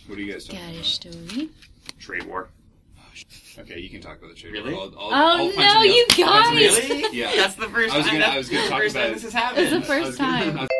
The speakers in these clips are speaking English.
What are you guys talking Got a about? story. Trade war. Okay, you can talk about the trade. Really? I'll Oh, find no, something you else. guys! Really? Yeah. That's the first time. I was gonna talk first about time it. this has happened. It's the first time.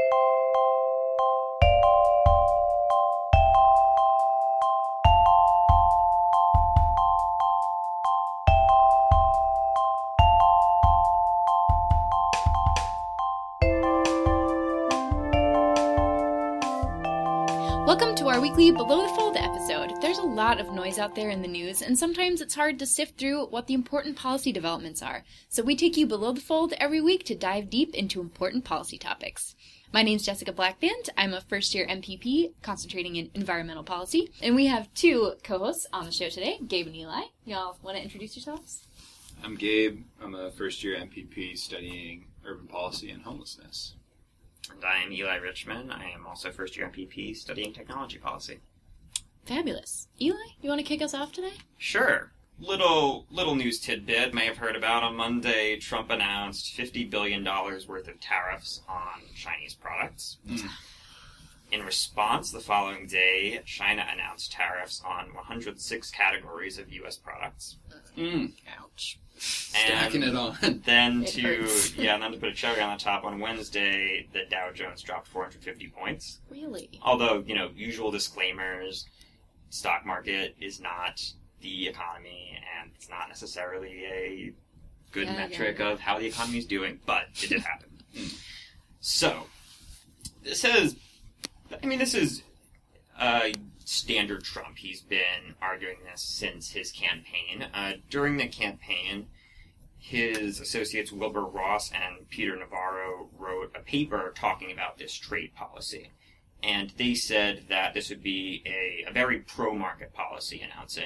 Welcome to our weekly Below the Fold episode. There's a lot of noise out there in the news, and sometimes it's hard to sift through what the important policy developments are. So we take you below the fold every week to dive deep into important policy topics. My name's Jessica Blackband. I'm a first-year MPP concentrating in environmental policy, and we have two co-hosts on the show today, Gabe and Eli. Y'all want to introduce yourselves? I'm Gabe. I'm a first-year MPP studying urban policy and homelessness. And I am Eli Richmond. I am also first-year MPP studying technology policy. Fabulous. Eli, you want to kick us off today? Sure. Little news tidbit. May have heard about on Monday, Trump announced $50 billion worth of tariffs on Chinese products. In response, the following day, China announced tariffs on 106 categories of U.S. products. Ouch. Stacking it on. Then It to hurts. then to put a cherry on the top, on Wednesday, the Dow Jones dropped 450 points. Really? Although, usual disclaimers, stock market is not the economy, and it's not necessarily a good metric of how the economy is doing, but it did happen. So, this is standard Trump. He's been arguing this since his campaign. During the campaign, his associates Wilbur Ross and Peter Navarro wrote a paper talking about this trade policy. And they said that this would be a very pro-market policy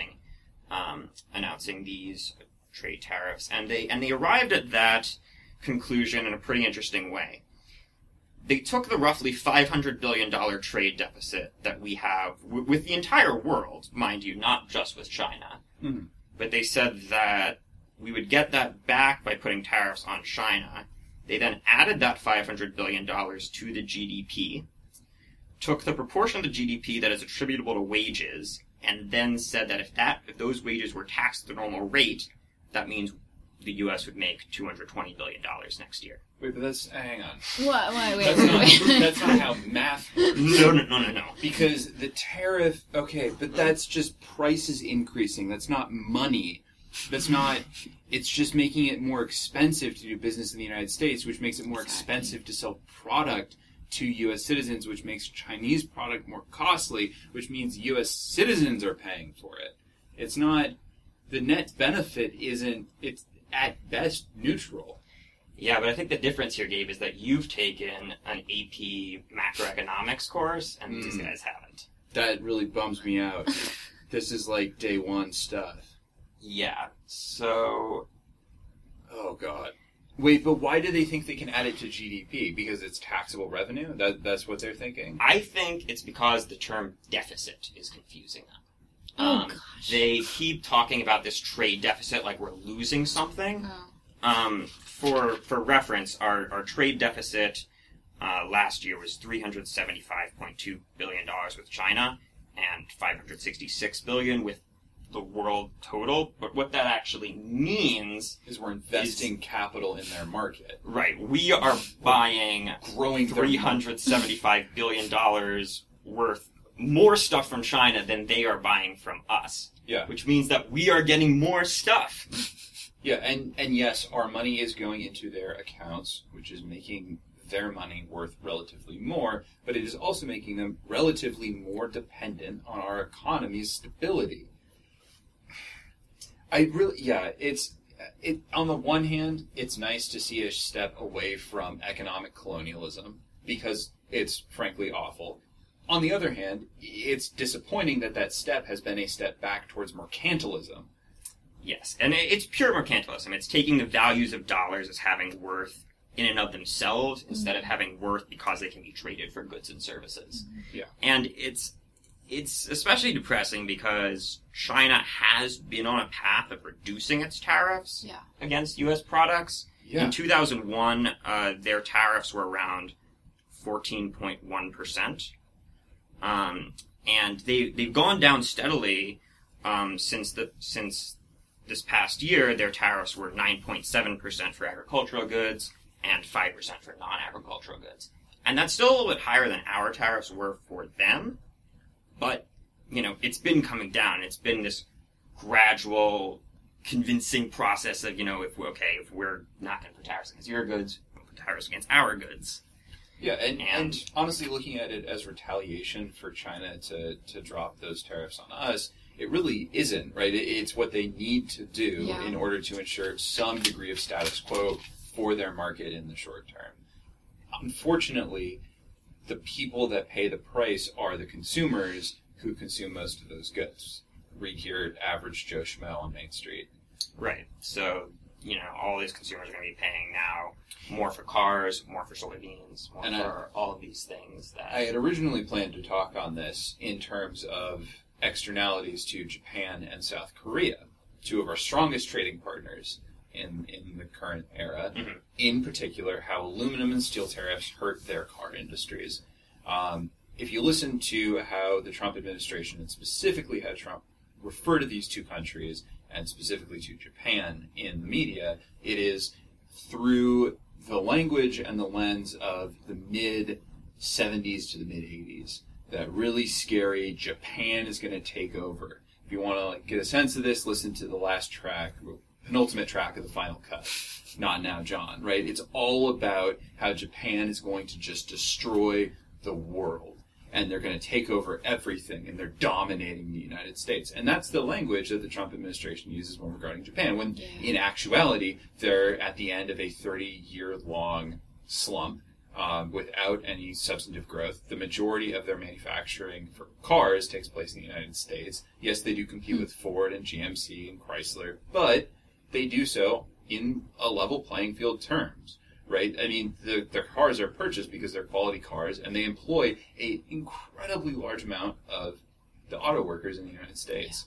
announcing these trade tariffs. And they arrived at that conclusion in a pretty interesting way. They took the roughly $500 billion trade deficit that we have with the entire world, mind you, not just with China. Mm-hmm. But they said that we would get that back by putting tariffs on China. They then added that $500 billion to the GDP, took the proportion of the GDP that is attributable to wages, and then said that if those wages were taxed at the normal rate, that means the U.S. would make $220 billion next year. Wait, but hang on. What? Wait. That's not how math works. No. Because the tariff, okay, but that's just prices increasing. That's not money. It's just making it more expensive to do business in the United States, which makes it more expensive to sell product to U.S. citizens, which makes Chinese product more costly, which means U.S. citizens are paying for it. It's not, the net benefit isn't, it's at best neutral. Yeah, but I think the difference here, Gabe, is that you've taken an AP macroeconomics course, and these guys haven't. That really bums me out. This is like day one stuff. Yeah, so... Oh, God. Wait, but why do they think they can add it to GDP? Because it's taxable revenue? That's what they're thinking? I think it's because the term deficit is confusing them. Oh, gosh. They keep talking about this trade deficit like we're losing something. Oh. For reference, our trade deficit last year was $375.2 billion with China and $566 billion with the world total. But what that actually means is we're investing capital in their market. Right. We are buying growing $375 billion worth more stuff from China than they are buying from us. Yeah. Which means that we are getting more stuff. Yeah, and yes, our money is going into their accounts, which is making their money worth relatively more, but it is also making them relatively more dependent on our economy's stability. On the one hand, it's nice to see a step away from economic colonialism, because it's frankly awful. On the other hand, it's disappointing that step has been a step back towards mercantilism. Yes, and it's pure mercantilism. It's taking the values of dollars as having worth in and of themselves instead of having worth because they can be traded for goods and services. Yeah. And it's especially depressing because China has been on a path of reducing its tariffs against U.S. products. Yeah. In 2001, their tariffs were around 14.1%. And they've gone down steadily since this past year. Their tariffs were 9.7% for agricultural goods and 5% for non-agricultural goods. And that's still a little bit higher than our tariffs were for them. But, it's been coming down. It's been this gradual, convincing process of, if we're not going to put tariffs against your goods, we'll put tariffs against our goods. Yeah, and honestly, looking at it as retaliation for China to drop those tariffs on us, it really isn't, right? It's what they need to do in order to ensure some degree of status quo for their market in the short term. Unfortunately, the people that pay the price are the consumers who consume most of those goods. Read here, average Joe Schmo on Main Street. Right. So, all these consumers are going to be paying now more for cars, more for soybeans, more for all of these things. That I had originally planned to talk on this in terms of externalities to Japan and South Korea, two of our strongest trading partners in the current era. Mm-hmm. In particular, how aluminum and steel tariffs hurt their car industries. If you listen to how the Trump administration, and specifically how Trump referred to these two countries, and specifically to Japan in the media, it is through the language and the lens of the mid-70s to the mid-80s. That really scary Japan is going to take over. If you want to get a sense of this, listen to the last track, penultimate track of the final cut. Not Now, John, right? It's all about how Japan is going to just destroy the world. And they're going to take over everything, and they're dominating the United States. And that's the language that the Trump administration uses when regarding Japan, when in actuality, they're at the end of a 30-year-long slump without any substantive growth. The majority of their manufacturing for cars takes place in the United States. Yes, they do compete with Ford and GMC and Chrysler, but they do so in a level playing field terms. Right? I mean, their cars are purchased because they're quality cars, and they employ an incredibly large amount of the auto workers in the United States.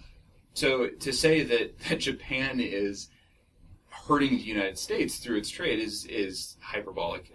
So to say that Japan is hurting the United States through its trade is hyperbolic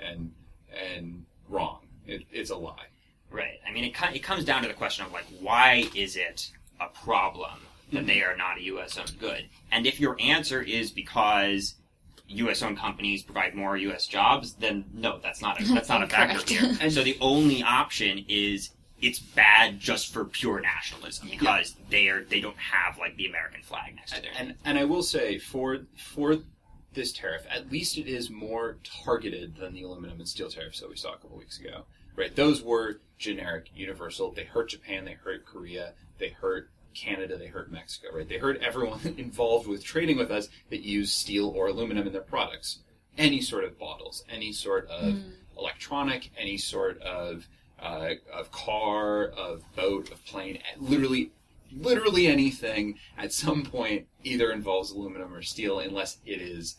and wrong. It's a lie. Right. I mean, it comes down to the question of, why is it a problem that they are not a U.S.-owned good? And if your answer is because U.S.-owned companies provide more U.S. jobs, then no, that's not a factor here. And so the only option is it's bad just for pure nationalism because they don't have the American flag next to their name. And I will say for this tariff, at least it is more targeted than the aluminum and steel tariffs that we saw a couple weeks ago. Right? Those were generic, universal. They hurt Japan, they hurt Korea, they hurt Canada, they hurt Mexico, right? They hurt everyone involved with trading with us that use steel or aluminum in their products. Any sort of bottles, any sort of electronic, any sort of car, of boat, of plane, literally anything at some point either involves aluminum or steel, unless it is,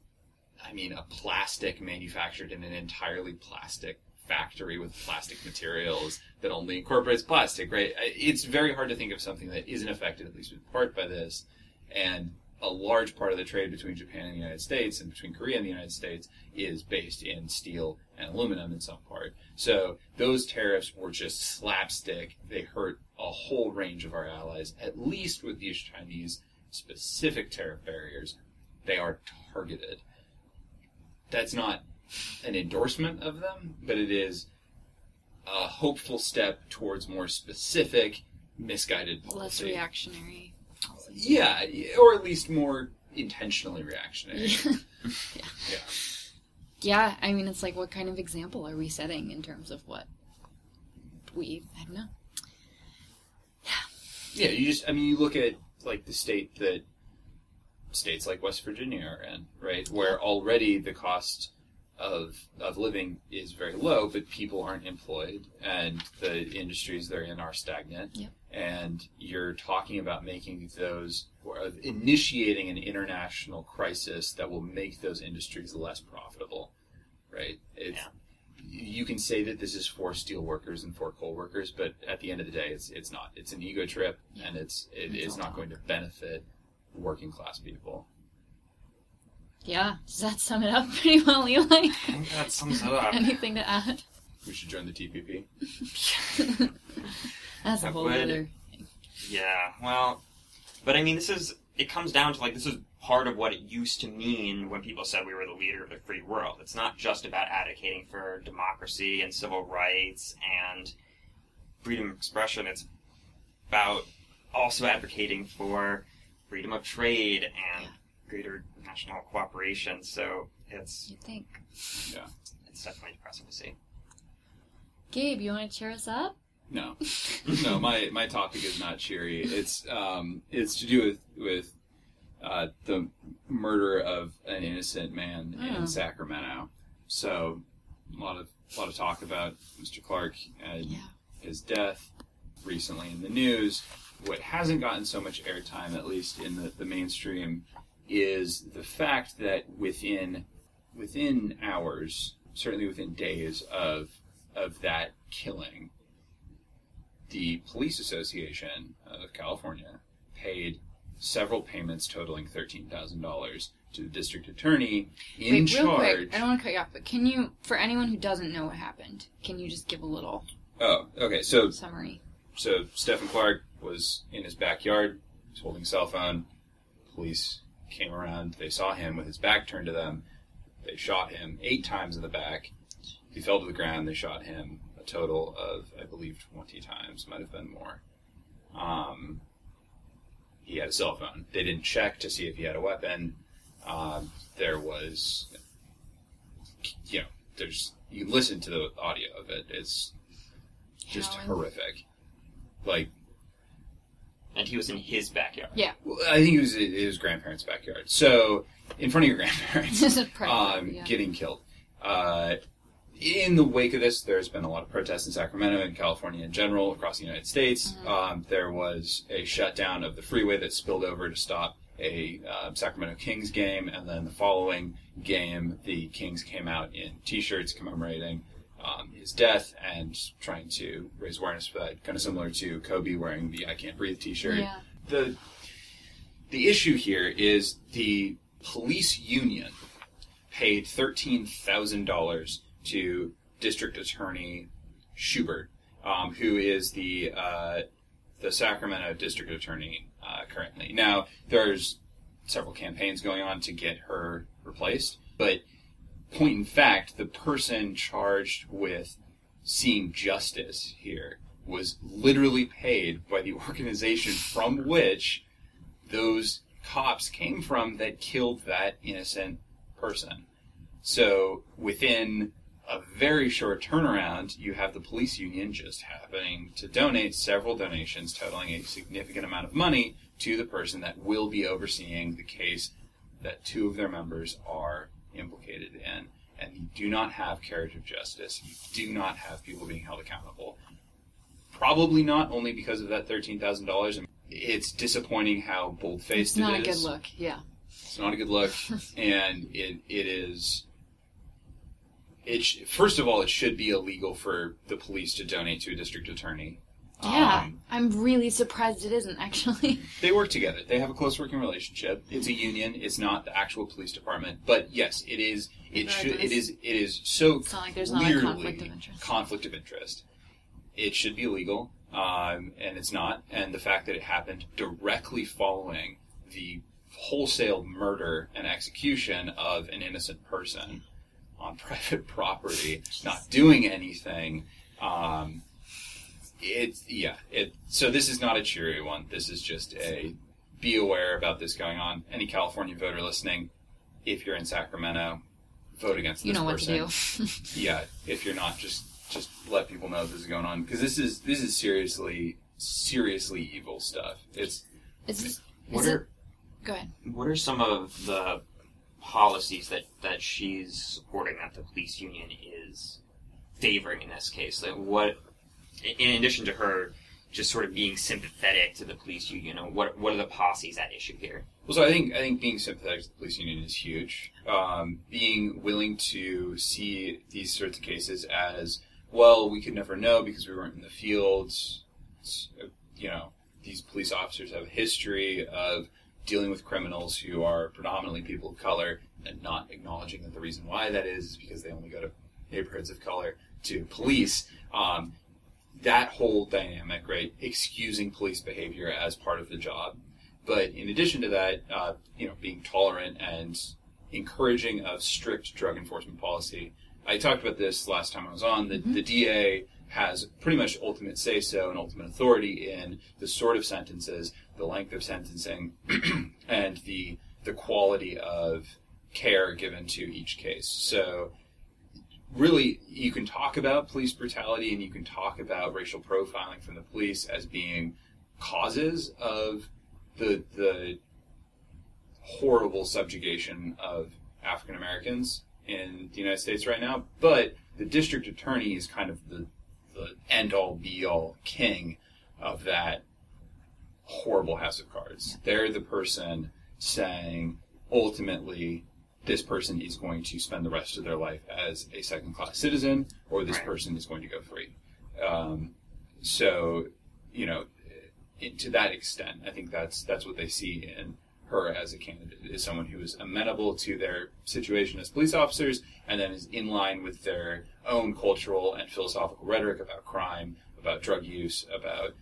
a plastic manufactured in an entirely plastic factory with plastic materials that only incorporates plastic, right? It's very hard to think of something that isn't affected, at least in part, by this. And a large part of the trade between Japan and the United States and between Korea and the United States is based in steel and aluminum in some part. So those tariffs were just slapstick. They hurt a whole range of our allies, at least with these Chinese specific tariff barriers. They are targeted. That's not an endorsement of them, but it is a hopeful step towards more specific, misguided policy. Less reactionary. Yeah, or at least more intentionally reactionary. Yeah, it's what kind of example are we setting in terms of what I don't know. Yeah, you look at, the state that states like West Virginia are in, right, where already the cost of living is very low, but people aren't employed, and the industries they're in are stagnant. Yep. And you're talking about making those, or initiating an international crisis that will make those industries less profitable, right? You can say that this is for steel workers and for coal workers, but at the end of the day, it's not. It's an ego trip, and it is not going to benefit working class people. Yeah, does that sum it up pretty well, Eli? I think that sums it up. Anything to add? We should join the TPP. That's a That whole would- other... Yeah, well, but I mean, it comes down to, like, this is part of what it used to mean when people said we were the leader of the free world. It's not just about advocating for democracy and civil rights and freedom of expression. It's about also advocating for freedom of trade and greater national cooperation. So it's You'd think. it's definitely depressing to see. Gabe, you want to cheer us up? No, no. My topic is not cheery. It's to do with the murder of an innocent man in Sacramento. So a lot of talk about Mr. Clark and his death recently in the news. What hasn't gotten so much airtime, at least in the mainstream, is the fact that within hours, certainly within days of that killing, the Police Association of California paid several payments totaling $13,000 to the district attorney in charge. Real quick, I don't want to cut you off, but can you, for anyone who doesn't know what happened, can you just give a little summary? So Stephen Clark was in his backyard, he was holding a cell phone. Police came around, they saw him with his back turned to them. They shot him 8 times in the back. He fell to the ground, they shot him a total of, I believe, 20 times, might have been more. He had a cell phone. They didn't check to see if he had a weapon. There was, you can listen to the audio of it. It's just horrific. Like, And he was in his backyard. Yeah. well, I think it was his grandparents' backyard. So, in front of your grandparents, This is pretty getting killed. In the wake of this, there's been a lot of protests in Sacramento and California in general, across the United States. There was a shutdown of the freeway that spilled over to stop a Sacramento Kings game, and then the following game, the Kings came out in T-shirts commemorating his death and trying to raise awareness for that, kind of similar to Kobe wearing the I Can't Breathe T-shirt. Yeah. The issue here is the police union paid $13,000 to District Attorney Schubert, who is the Sacramento District Attorney currently. Now, there's several campaigns going on to get her replaced, but point in fact, the person charged with seeing justice here was literally paid by the organization from which those cops came from that killed that innocent person. So within a very short turnaround, you have the police union just happening to donate several donations totaling a significant amount of money to the person that will be overseeing the case that 2 of their members are implicated in. And you do not have carriage of justice. You do not have people being held accountable. Probably not only because of that $13,000. It's disappointing how bold-faced it is. It's not a good look, yeah. It's not a good look, and it is... First of all, it should be illegal for the police to donate to a district attorney. Yeah, I'm really surprised it isn't, actually. They work together. They have a close working relationship. It's a union. It's not the actual police department. But yes, it is. It is so It's not like there's clearly not a conflict of interest. conflict of interest. It should be illegal, and it's not. And the fact that it happened directly following the wholesale murder and execution of an innocent person on private property, not doing anything. So this is not a cheery one. This is just be aware about this going on. Any California voter listening, if you're in Sacramento, vote against this person. You know what to do. Yeah, if you're not, just let people know this is going on, because this is seriously evil stuff. Go ahead. What are some of the policies that she's supporting, that the police union is favoring in this case? Like, what, in addition to her just sort of being sympathetic to the police union, what are the policies at issue here? Well, so I think being sympathetic to the police union is huge. Being willing to see these sorts of cases as, well, we could never know because we weren't in the field. These police officers have a history of dealing with criminals who are predominantly people of color, and not acknowledging that the reason why that is because they only go to neighborhoods of color to police. that whole dynamic, right, excusing police behavior as part of the job. But in addition to that, being tolerant and encouraging of strict drug enforcement policy. I talked about this last time I was on. The DA has pretty much ultimate say-so and ultimate authority in the sort of sentences, the length of sentencing, and the quality of care given to each case. So really, you can talk about police brutality and you can talk about racial profiling from the police as being causes of the horrible subjugation of African Americans in the United States right now, but the district attorney is kind of the end-all, be-all king of that horrible house of cards. They're the person saying, ultimately, this person is going to spend the rest of their life as a second-class citizen, or this person is going to go free. To that extent, I think that's what they see in her as a candidate, is someone who is amenable to their situation as police officers and then is in line with their own cultural and philosophical rhetoric about crime, about drug use, about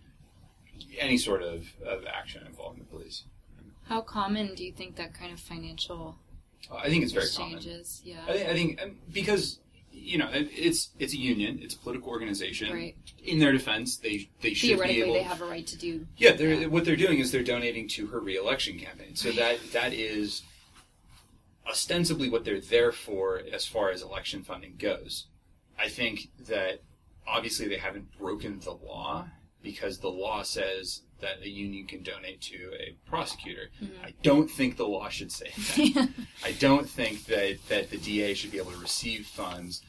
any sort of action involving the police. How common do you think that kind of financial I think it's very common. exchanges? Yeah. I think because it's a union, it's a political organization. Right. In their defense, they should be Theoretically, able. they have a right to do. Yeah, what they're doing is they're donating to her re-election campaign. So that is ostensibly what they're there for as far as election funding goes. I think that obviously they haven't broken the law because the law says that a union can donate to a prosecutor. Mm-hmm. I don't think the law should say that. I don't think that the DA should be able to receive funds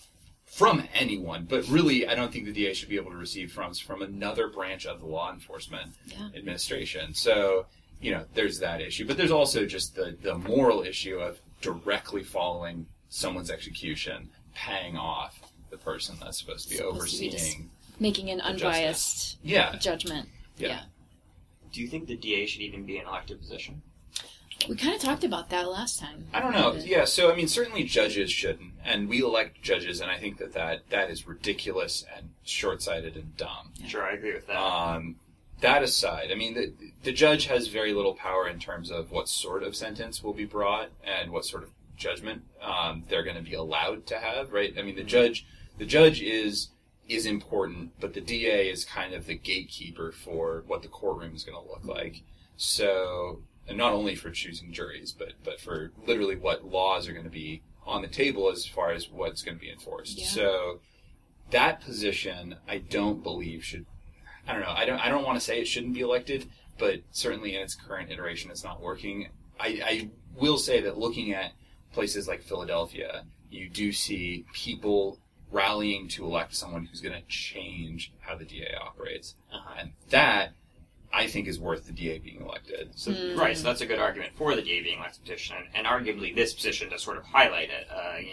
from anyone, but really I don't think the DA should be able to receive funds from another branch of the law enforcement administration. So, there's that issue. But there's also just the moral issue of directly following someone's execution, paying off the person that's supposed to be overseeing. Making an unbiased judgment. Yeah. Do you think the DA should even be an elected position? We kind of talked about that last time. I don't know. Yeah, so, certainly judges shouldn't. And we elect judges, and I think that is ridiculous and short-sighted and dumb. Sure, I agree with that. That aside, the judge has very little power in terms of what sort of sentence will be brought and what sort of judgment they're going to be allowed to have, right? The judge is important, but the DA is kind of the gatekeeper for what the courtroom is going to look like. So, and not only for choosing juries, but for literally what laws are going to be on the table as far as what's going to be enforced. Yeah. So, that position, I don't believe should. I don't know. I don't want to say it shouldn't be elected, but certainly in its current iteration, it's not working. I will say that looking at places like Philadelphia, you do see people rallying to elect someone who's going to change how the DA operates. And that, I think, is worth the DA being elected. So, Right, so that's a good argument for the DA being elected position, and arguably this position does sort of highlight it.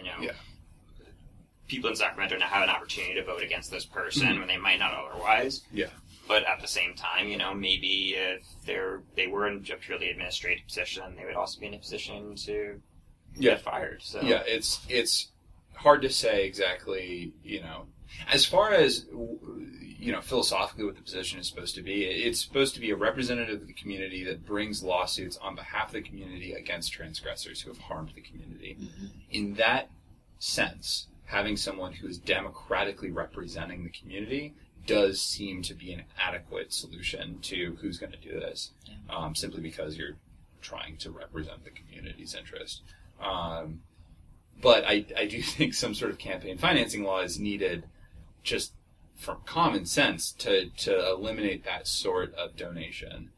People in Sacramento now have an opportunity to vote against this person when they might not otherwise. Yeah. But at the same time, maybe if they were in a purely administrative position, they would also be in a position to get fired. So. Yeah, it's hard to say exactly, as far as, philosophically what the position is supposed to be. It's supposed to be a representative of the community that brings lawsuits on behalf of the community against transgressors who have harmed the community. Mm-hmm. In that sense, having someone who is democratically representing the community does seem to be an adequate solution to who's going to do this, simply because you're trying to represent the community's interest. But I do think some sort of campaign financing law is needed just from common sense to eliminate that sort of donation.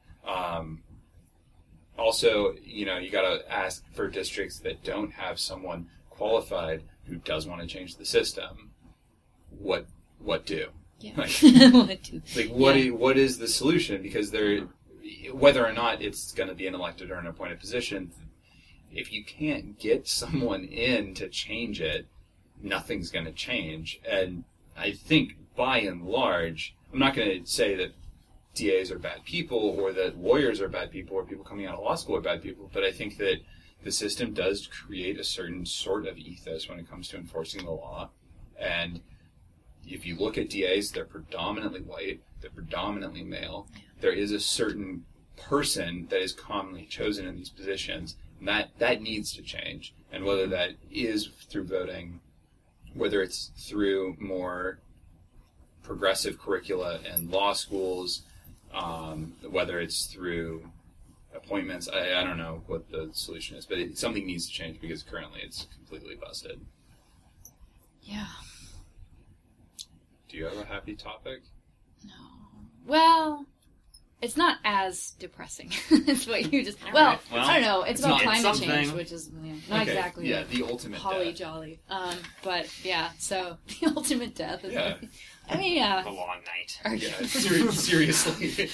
Also, you got to ask for districts that don't have someone qualified who does want to change the system, what do? Yeah. What is the solution? Because whether or not it's going to be an elected or an appointed position, if you can't get someone in to change it, nothing's going to change. And I think, by and large, I'm not going to say that DAs are bad people or that lawyers are bad people or people coming out of law school are bad people, but I think that the system does create a certain sort of ethos when it comes to enforcing the law. And if you look at DAs, they're predominantly white, they're predominantly male. There is a certain person that is commonly chosen in these positions, and that needs to change. And whether that is through voting, whether it's through more progressive curricula in law schools, whether it's through appointments, I don't know what the solution is, but something needs to change because currently it's completely busted. Yeah. Do you have a happy topic? No. Well, it's not as depressing as what you just... All Well, right. Well, I don't know. It's about climate something. change, which is not Okay, exactly yeah, the ultimate holly death. jolly. But, yeah, so the ultimate death is... Yeah. I mean, yeah. A long night. Yeah, seriously.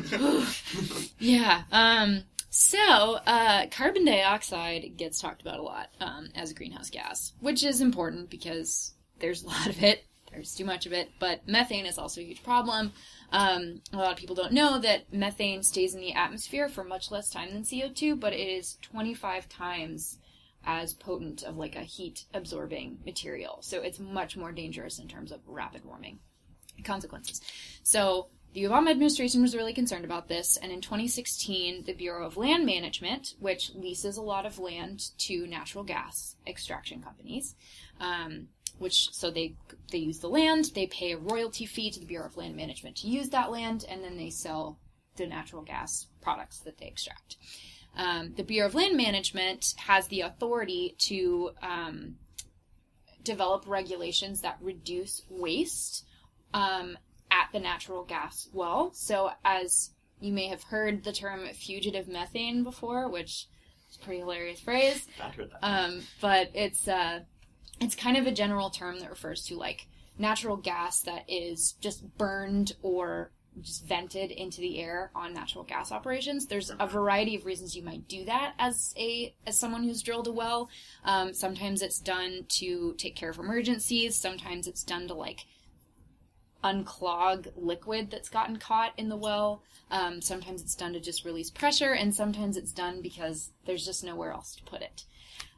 Yeah. So, carbon dioxide gets talked about a lot as a greenhouse gas, which is important because there's a lot of it. There's too much of it. But methane is also a huge problem. A lot of people don't know that methane stays in the atmosphere for much less time than CO2, but it is 25 times as potent of like a heat-absorbing material. So it's much more dangerous in terms of rapid warming consequences. So the Obama administration was really concerned about this, and in 2016, the Bureau of Land Management, which leases a lot of land to natural gas extraction companies, so they use the land, they pay a royalty fee to the Bureau of Land Management to use that land, and then they sell the natural gas products that they extract. The Bureau of Land Management has the authority to develop regulations that reduce waste at the natural gas well. So as you may have heard the term fugitive methane before, which is a pretty hilarious phrase. I've heard that. But it's kind of a general term that refers to like natural gas that is just burned or just vented into the air on natural gas operations. There's a variety of reasons you might do that as someone who's drilled a well. Sometimes it's done to take care of emergencies. Sometimes it's done to like unclog liquid that's gotten caught in the well. Sometimes it's done to just release pressure, and sometimes it's done because there's just nowhere else to put it.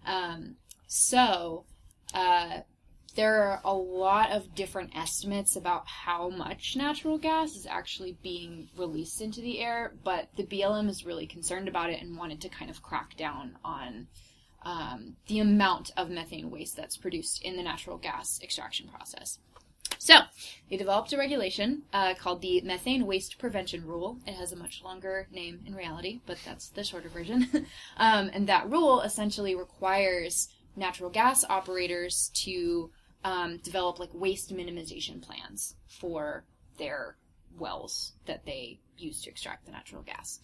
There are a lot of different estimates about how much natural gas is actually being released into the air, but the BLM is really concerned about it and wanted to kind of crack down on the amount of methane waste that's produced in the natural gas extraction process. So, they developed a regulation called the Methane Waste Prevention Rule. It has a much longer name in reality, but that's the shorter version. And that rule essentially requires natural gas operators to develop like waste minimization plans for their wells that they use to extract the natural gas.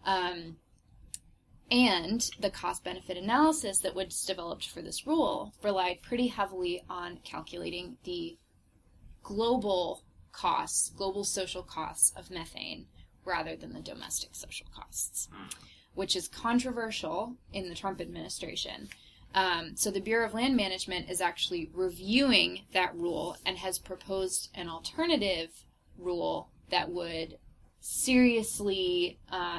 And the cost-benefit analysis that was developed for this rule relied pretty heavily on calculating the global social costs of methane rather than the domestic social costs, which is controversial in the Trump administration. So the Bureau of Land Management is actually reviewing that rule and has proposed an alternative rule that would seriously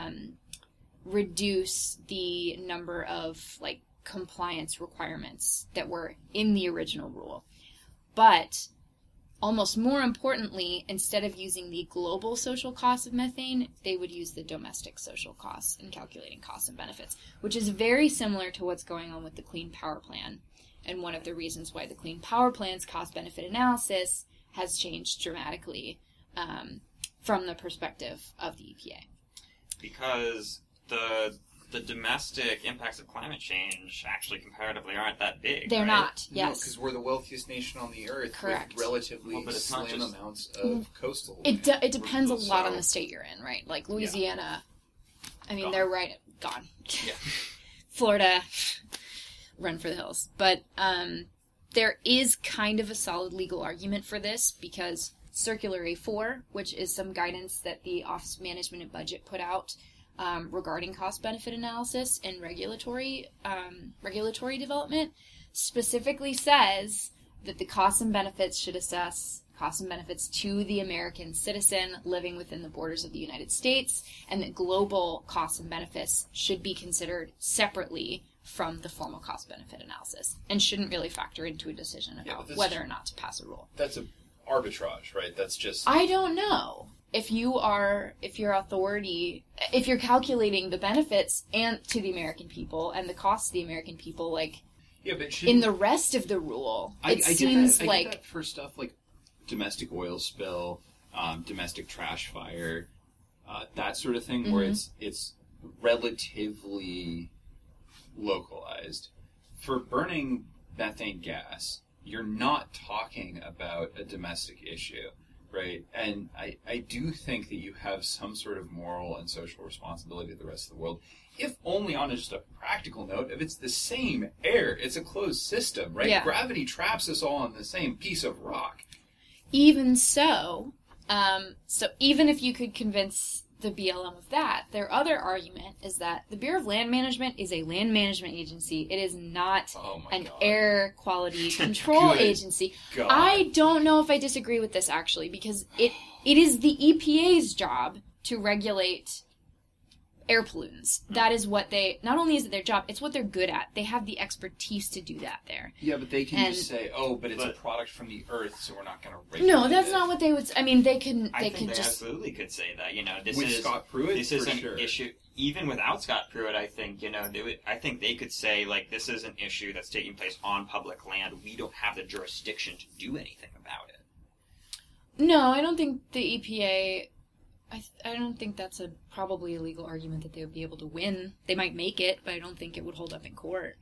reduce the number of like compliance requirements that were in the original rule. But almost more importantly, instead of using the global social costs of methane, they would use the domestic social costs in calculating costs and benefits, which is very similar to what's going on with the Clean Power Plan. And one of the reasons why the Clean Power Plan's cost-benefit analysis has changed dramatically from the perspective of the EPA. Because the domestic impacts of climate change actually comparatively aren't that big. They're right? not, yes. Because we're the wealthiest nation on the earth Correct. with relatively But it's not slim just- amounts of coastal It depends a lot on So- the state you're in, right? Like Louisiana, I mean, Gone. they're gone. Yeah. Florida, run for the hills. But there is kind of a solid legal argument for this because Circular A4, which is some guidance that the Office of Management and Budget put out regarding cost-benefit analysis and regulatory development, specifically says that the costs and benefits should assess costs and benefits to the American citizen living within the borders of the United States, and that global costs and benefits should be considered separately from the formal cost-benefit analysis and shouldn't really factor into a decision Yeah, about but this- whether or not to pass a rule. That's arbitrage, right? That's just... I don't know. If your authority, if you're calculating the benefits and to the American people and the costs to the American people, like, yeah, but in the rest of the rule, it seems I get that for stuff like domestic oil spill, domestic trash fire, that sort of thing, where it's relatively localized. For burning methane gas, you're not talking about a domestic issue. Right, and I do think that you have some sort of moral and social responsibility to the rest of the world, if only on just a practical note, if it's the same air, it's a closed system, right? Yeah. Gravity traps us all on the same piece of rock. Even so, so even if you could convince the BLM of that, their other argument is that the Bureau of Land Management is a land management agency. It is not an air quality control agency. God. I don't know if I disagree with this, actually, because it is the EPA's job to regulate air pollutants. That is what not only is it their job, it's what they're good at. They have the expertise to do that there. Yeah, but they can just say, but it's a product from the earth, so we're not going to regulate it. No, that's not what they would... I mean, they can... I think they absolutely could say that. With Scott Pruitt, this is an issue. Even without Scott Pruitt, I think, I think they could say, like, this is an issue that's taking place on public land. We don't have the jurisdiction to do anything about it. No, I don't think the EPA... I don't think that's probably a legal argument that they would be able to win. They might make it, but I don't think it would hold up in court.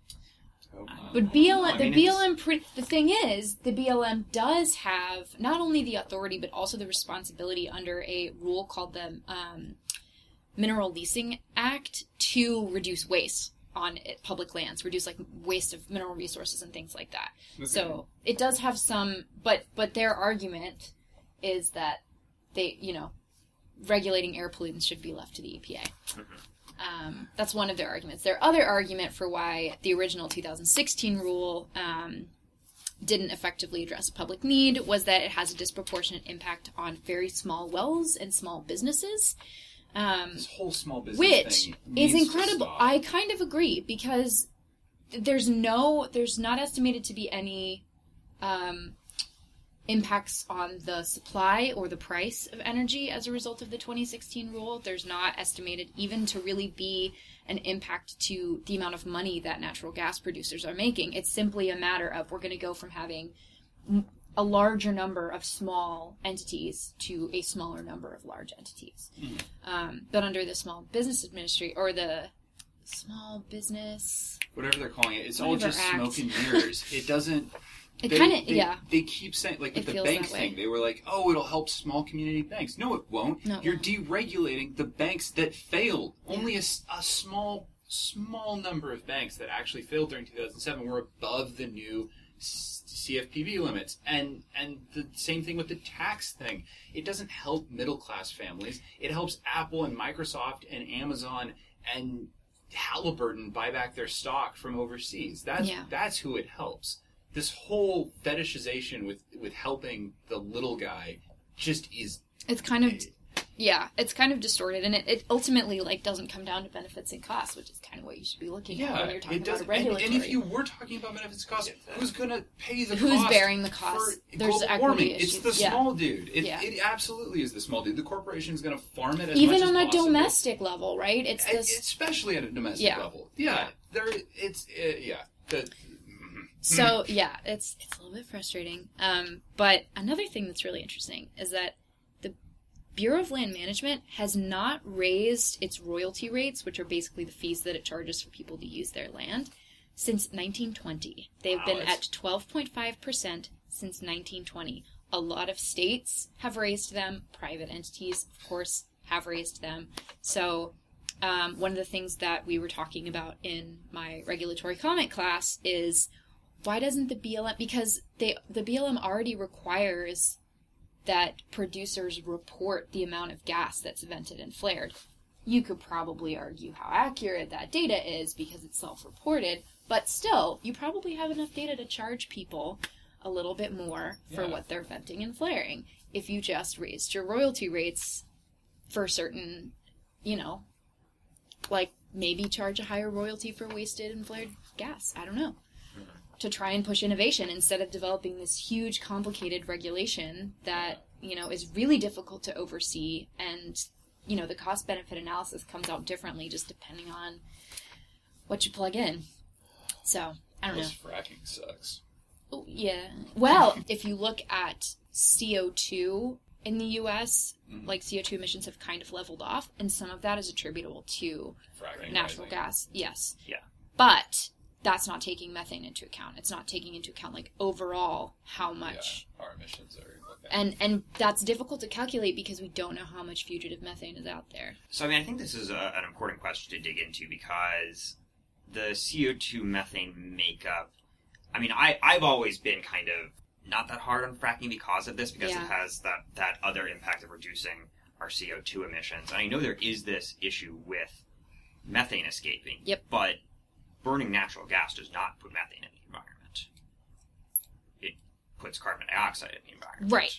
But BLM, the thing is, the BLM does have not only the authority, but also the responsibility under a rule called the Mineral Leasing Act to reduce waste on public lands, reduce like waste of mineral resources and things like that. Okay. So it does have some, but their argument is that they, regulating air pollutants should be left to the EPA. That's one of their arguments. Their other argument for why the original 2016 rule didn't effectively address a public need was that it has a disproportionate impact on very small wells and small businesses. This whole small business thing is incredible. To stop. I kind of agree, because there's not estimated to be any impacts on the supply or the price of energy as a result of the 2016 rule. There's not estimated even to really be an impact to the amount of money that natural gas producers are making. It's simply a matter of we're going to go from having a larger number of small entities to a smaller number of large entities. But under the Small Business Administration, or the Small Business... whatever they're calling it, it's all just smoke and mirrors. It doesn't... They keep saying, like with the bank thing, they were like, it'll help small community banks. No, it won't. No, You're deregulating the banks that failed. Yeah. Only a small number of banks that actually failed during 2007 were above the new CFPB limits. And the same thing with the tax thing. It doesn't help middle-class families. It helps Apple and Microsoft and Amazon and Halliburton buy back their stock from overseas. That's who it helps. This whole fetishization with helping the little guy just is... It's kind of distorted, and it ultimately doesn't come down to benefits and costs, which is kind of what you should be looking at when you're talking about a regulatory. And if you were talking about benefits and costs, who's going to pay the cost? Who's bearing the cost? There's equity issues. It's the small dude. It absolutely is the small dude. The corporation's going to farm it as even much as possible. Even on a domestic level, right? Especially at a domestic level. So, it's a little bit frustrating. But another thing that's really interesting is that the Bureau of Land Management has not raised its royalty rates, which are basically the fees that it charges for people to use their land, since 1920. They've been at 12.5% since 1920. A lot of states have raised them. Private entities, of course, have raised them. So... one of the things that we were talking about in my regulatory comment class is... why doesn't the BLM... because the BLM already requires that producers report the amount of gas that's vented and flared. You could probably argue how accurate that data is because it's self-reported, but still, you probably have enough data to charge people a little bit more for what they're venting and flaring. If you just raised your royalty rates for certain, maybe charge a higher royalty for wasted and flared gas. I don't know. to try and push innovation instead of developing this huge, complicated regulation that, is really difficult to oversee. And, the cost-benefit analysis comes out differently just depending on what you plug in. So, I don't know. Fracking sucks. Oh, yeah. Well, if you look at CO2 in the U.S., like CO2 emissions have kind of leveled off, and some of that is attributable to Fracking natural rising. gas. Yes. Yeah. But that's not taking methane into account. It's not taking into account, like, overall how much. Yeah, our emissions are... And that's difficult to calculate because we don't know how much fugitive methane is out there. So, I think this is an important question to dig into because the CO2 methane makeup... I've always been kind of not that hard on fracking because of this, because it has that other impact of reducing our CO2 emissions. And I know there is this issue with methane escaping. Yep. But burning natural gas does not put methane in the environment. It puts carbon dioxide in the environment. Right.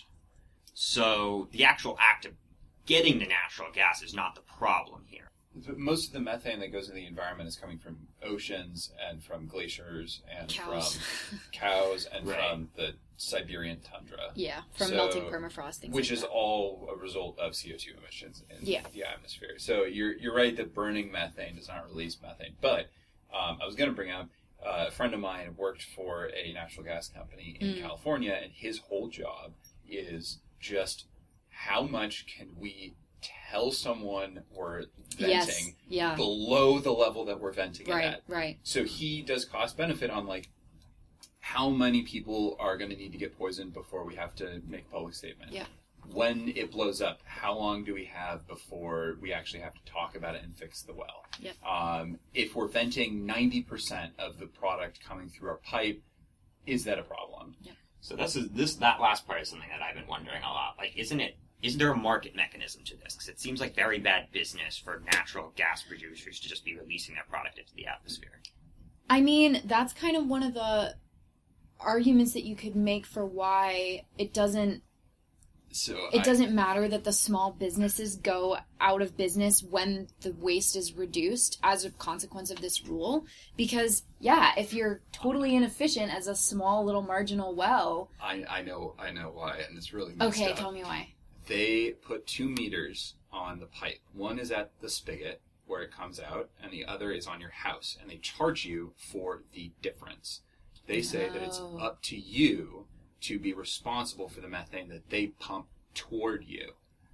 So the actual act of getting the natural gas is not the problem here. Most of the methane that goes in the environment is coming from oceans and from glaciers and Cows. from cows and Right. from the Siberian tundra. Yeah, from melting permafrost, things which like is that. all a result of CO2 emissions in Yeah. the atmosphere. So you're right that burning methane does not release methane. But I was going to bring up a friend of mine worked for a natural gas company in California, and his whole job is just how much can we tell someone we're venting below the level that we're venting it at. Right. So he does cost benefit on like how many people are going to need to get poisoned before we have to make a public statement. Yeah. When it blows up, how long do we have before we actually have to talk about it and fix the well? Yep. If we're venting 90% of the product coming through our pipe, is that a problem? Yeah. So that last part is something that I've been wondering a lot. Like, isn't there a market mechanism to this? Because it seems like very bad business for natural gas producers to just be releasing their product into the atmosphere. I mean, that's kind of one of the arguments that you could make for why it doesn't matter that the small businesses go out of business when the waste is reduced as a consequence of this rule. Because, if you're totally inefficient as a small little marginal well... I know why, and it's really messed Okay, up. tell me why. They put 2 meters on the pipe. One is at the spigot where it comes out, and the other is on your house. And they charge you for the difference. They say that it's up to you to be responsible for the methane that they pump toward you.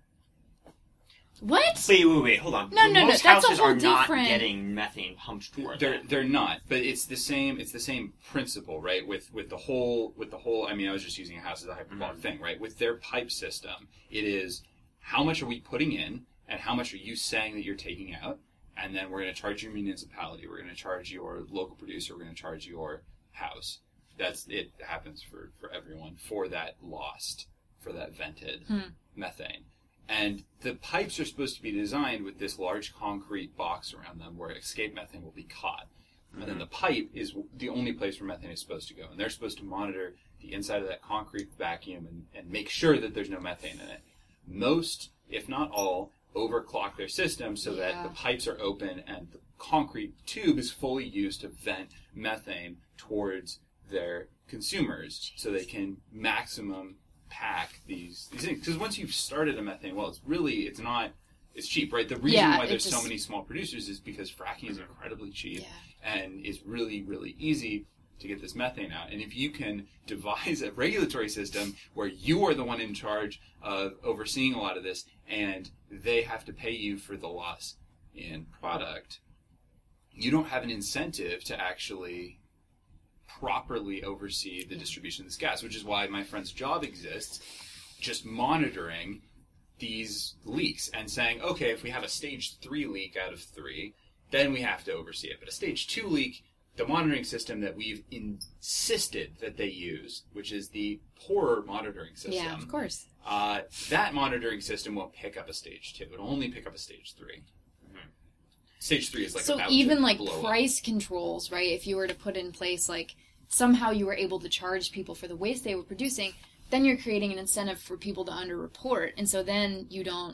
What? Wait, hold on. No, Most that's a houses whole are not different... getting methane pumped toward them. They're not, but it's the same principle, right? With the whole. I mean, I was just using a house as a hyperbolic thing, right? With their pipe system, it is how much are we putting in, and how much are you saying that you're taking out, and then we're going to charge your municipality, we're going to charge your local producer, we're going to charge your house. It happens for everyone for that vented methane. And the pipes are supposed to be designed with this large concrete box around them where escape methane will be caught. And then the pipe is the only place where methane is supposed to go. And they're supposed to monitor the inside of that concrete vacuum and make sure that there's no methane in it. Most, if not all, overclock their system so that the pipes are open and the concrete tube is fully used to vent methane towards their consumers so they can maximum pack these things. Because once you've started a methane well, it's cheap, right? The reason why there's so many small producers is because fracking is incredibly cheap and it's really, really easy to get this methane out. And if you can devise a regulatory system where you are the one in charge of overseeing a lot of this and they have to pay you for the loss in product, you don't have an incentive to actually properly oversee the distribution of this gas, which is why my friend's job exists, just monitoring these leaks and saying, okay, if we have a stage 3 leak out of 3, then we have to oversee it. But a stage 2 leak, the monitoring system that we've insisted that they use, which is the poorer monitoring system. Yeah, of course. That monitoring system won't pick up a stage 2. It'll only pick up a stage 3. Stage 3 is like about even to like blow price up. controls, right? If you were to put in place like somehow you were able to charge people for the waste they were producing, then you're creating an incentive for people to underreport, and so then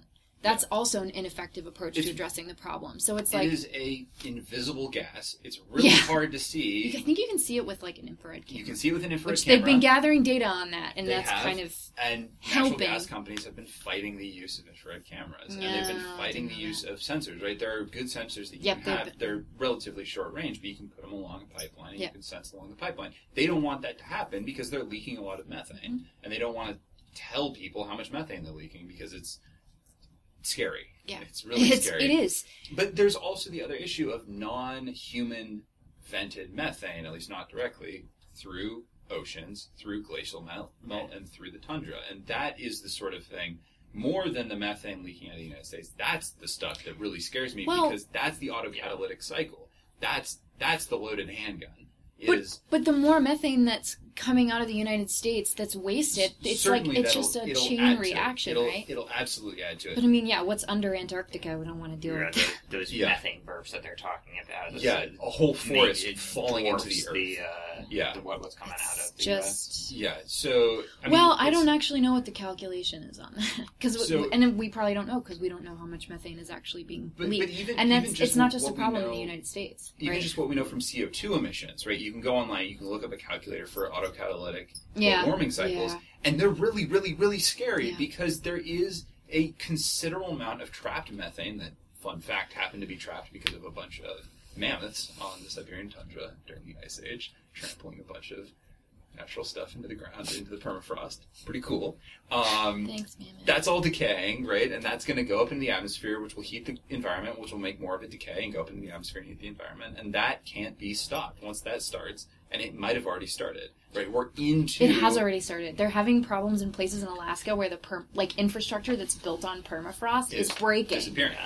That's also an ineffective approach to addressing the problem. So it's like... It is a invisible gas. It's really hard to see. I think you can see it with like an infrared camera. You can see it with an infrared which camera. they've been gathering data on that, and They that's have, kind of and helping. natural gas companies have been fighting the use of infrared cameras, and they've been fighting the use of sensors, right? There are good sensors that you can have. They're relatively short range, but you can put them along a pipeline, and you can sense along the pipeline. They don't want that to happen because they're leaking a lot of methane, and they don't want to tell people how much methane they're leaking because it's scary. Yeah. It's really scary. It is. But there's also the other issue of non-human vented methane, at least not directly, through oceans, through glacial melt, and through the tundra. And that is the sort of thing, more than the methane leaking out of the United States, that's the stuff that really scares me, because that's the autocatalytic cycle. That's the loaded handgun. But the more methane that's coming out of the United States that's wasted, it's just a chain reaction, right? It'll absolutely add to it. But I mean, what's under Antarctica? We don't want to deal with those methane bursts that they're talking about. A whole forest falling into the earth. What's coming out of So I don't actually know what the calculation is on that, and we probably don't know because we don't know how much methane is actually being leaked. And it's not just a problem in the United States. Even just what we know from CO2 emissions, right? You can go online, you can look up a calculator for autocatalytic warming cycles, and they're really, really, really scary because there is a considerable amount of trapped methane that, fun fact, happened to be trapped because of a bunch of mammoths on the Siberian tundra during the Ice Age, trampling a bunch of natural stuff into the ground, into the permafrost. Pretty cool. Thanks, mammoth. That's all decaying, right? And that's going to go up into the atmosphere, which will heat the environment, which will make more of it decay and go up into the atmosphere and heat the environment. And that can't be stopped once that starts. And it might have already started, right? It has already started. They're having problems in places in Alaska where the infrastructure that's built on permafrost is breaking. Disappearing.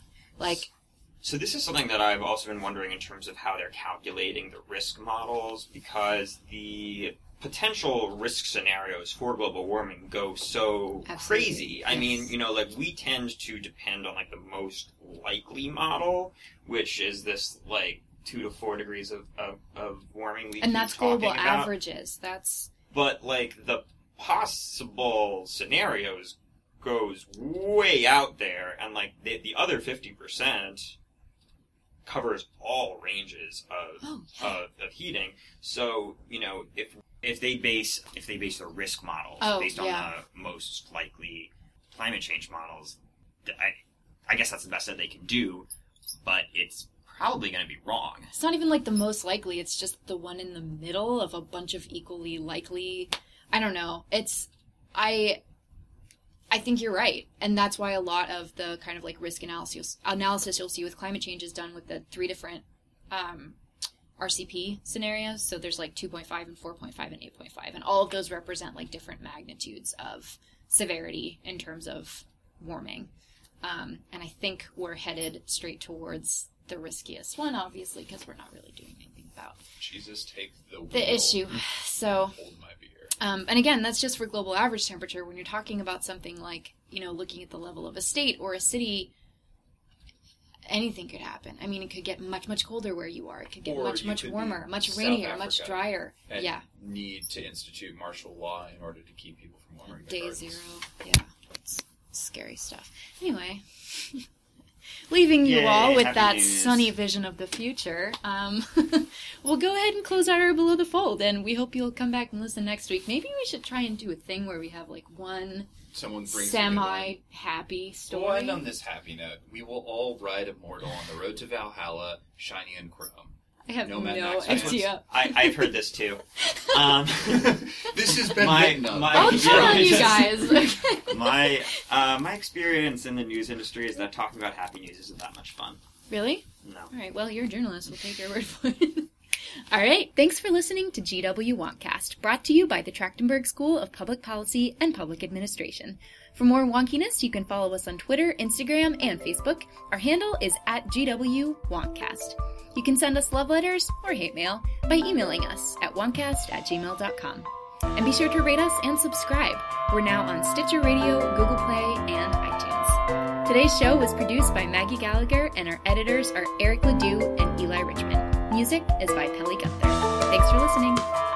So this is something that I've also been wondering in terms of how they're calculating the risk models, because the potential risk scenarios for global warming go so crazy. Yes. I mean, we tend to depend on the most likely model, which is this 2 to 4 degrees of warming. And that's global averages. But the possible scenarios goes way out there, and the other 50% covers all ranges of heating. So if they base their risk models based on the most likely climate change models, I guess that's the best that they can do, but it's probably going to be wrong. It's not even the most likely, it's just the one in the middle of a bunch of equally likely. I don't know. I think you're right, and that's why a lot of the kind of risk analysis you'll see with climate change is done with the 3 different RCP scenarios. So there's 2.5 and 4.5 and 8.5, and all of those represent different magnitudes of severity in terms of warming. And I think we're headed straight towards the riskiest one, obviously, because we're not really doing anything about Jesus, take the issue. So. Hold my beer. And again, that's just for global average temperature. When you're talking about something looking at the level of a state or a city, anything could happen. I mean, it could get much, much colder where you are. It could get much, much warmer, much rainier, much drier. And need to institute martial law in order to keep people from warming their gardens. Day zero. Yeah. It's scary stuff. Anyway. Leaving you all with that sunny vision of the future, we'll go ahead and close out our Below the Fold, and we hope you'll come back and listen next week. Maybe we should try and do a thing where we have one semi-happy story. We'll end on this happy note. We will all ride immortal on the road to Valhalla, shiny and chrome. I have no idea. I've heard this too. This has been I'll tell you guys. My experience in the news industry is that talking about happy news isn't that much fun. Really? No. All right. Well, you're a journalist. We'll take your word for it. All right. Thanks for listening to GW Wonkcast, brought to you by the Trachtenberg School of Public Policy and Public Administration. For more wonkiness, you can follow us on Twitter, Instagram, and Facebook. Our handle is @GW Wonkcast. You can send us love letters or hate mail by emailing us at wonkcast@gmail.com. And be sure to rate us and subscribe. We're now on Stitcher Radio, Google Play, and iTunes. Today's show was produced by Maggie Gallagher, and our editors are Eric Ledoux and Eli Richmond. Music is by Pelly Gunther. Thanks for listening.